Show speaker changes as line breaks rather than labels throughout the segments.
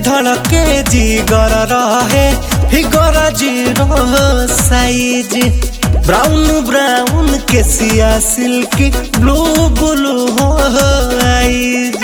धड़के जिगर रहे figure zero size brown brown केसिया सिल्की ब्लू ब्लू हो आइज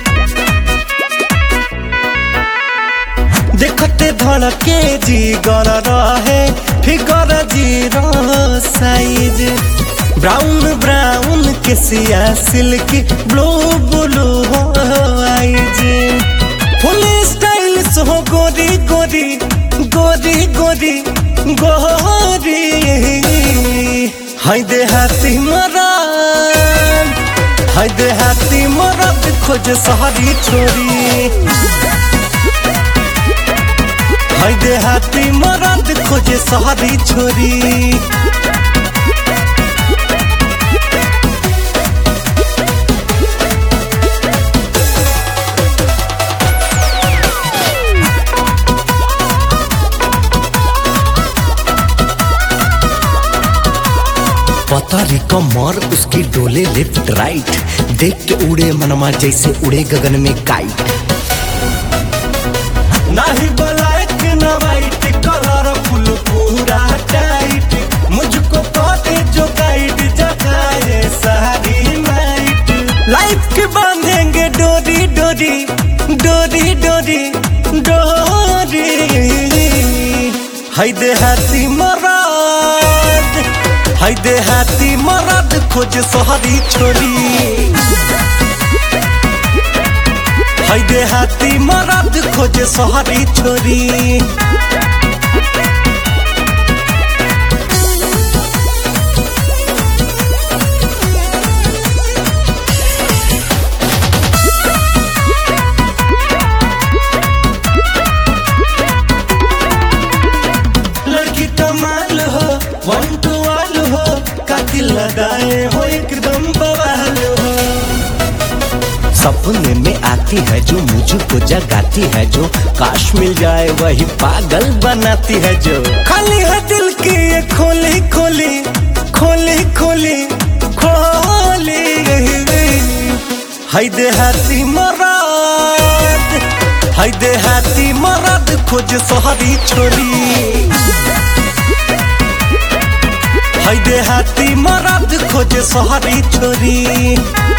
देखते धड़के जिगर रहे figure zero size brown brown केसिया सिल्की ब्लू ब्लू हो आइज फुल स्टाइलिश हो गोरी गोरी गोरी गोरी गोरी हाय देहाती मराद हाय देहाती मराद खोज शहरी छोरी हाय देहाती मराद खोजे शहरी छोरी पतारी कमर उसकी डोले लेफ्ट राइट देख के उड़े मनमा जैसे उड़े गगन में काइट नहीं ब्लैक न वाइट कलरफुल पूरा टाइट मुझको कहते जो गाइड जगाए सारी नाइट लाइफ के बांधेंगे डोरी डोरी डोरी डोरी डोरी हाय देहाती मराद हाय देहाती मराद खोज शहरी छोरी हाय देहाती मराद खोजे शहरी छोरी लड़की कमाल हो वन टू वाल हो कातिल लगाए हो एकदम बवाल हो सपने में आती है जो मुझको जगाती है जो काश मिल जाए वही पागल बनाती है जो खाली है दिल की ये खोली खोली खोली खोली खोली हाय देहाती मराद हाय देहाती मराद खोज शहरी छोरी हाय देहाती मराद खोज शहरी छोरी।